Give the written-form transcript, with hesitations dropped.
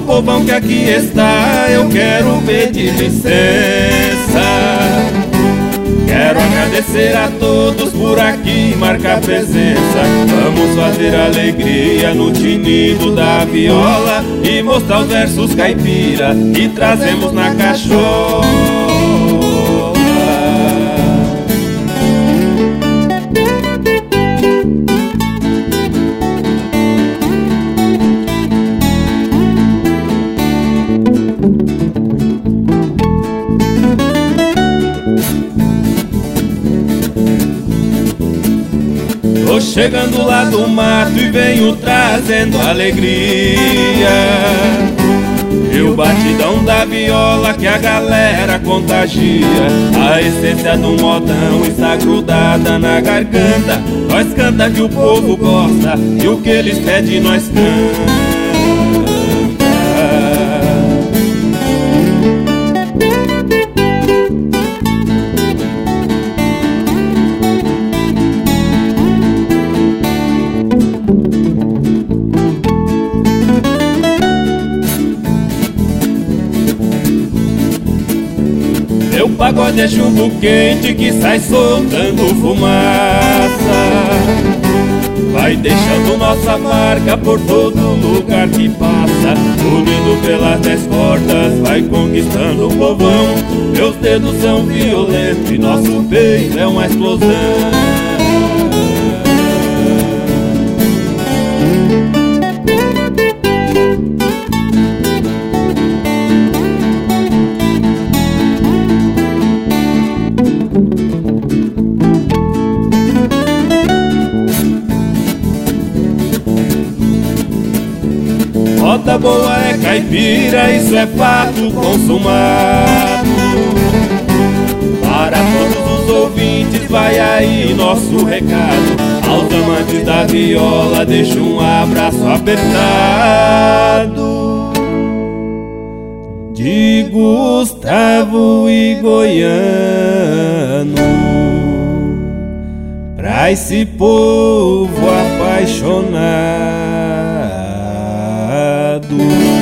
povão que aqui está, eu quero pedir licença. Quero agradecer a todos por aqui marcar presença. Vamos fazer alegria no tinido da viola e mostrar os versos caipira que trazemos na cachola. Tô chegando lá do mato e venho trazendo alegria. E o batidão da viola que a galera contagia. A essência do modão está grudada na garganta. Nós canta que o povo gosta e o que eles pedem nós canta. Meu pagode é chumbo quente que sai soltando fumaça. Vai deixando nossa marca por todo lugar que passa. Unido pelas 10 cordas, vai conquistando o povão. Meus dedos são violentos e nosso peito é uma explosão. Roda boa é caipira, isso é fato consumado. Para todos os ouvintes vai aí nosso recado. Aos amantes da viola deixo um abraço apertado. De Gustavo e Goiano, pra esse povo apaixonado.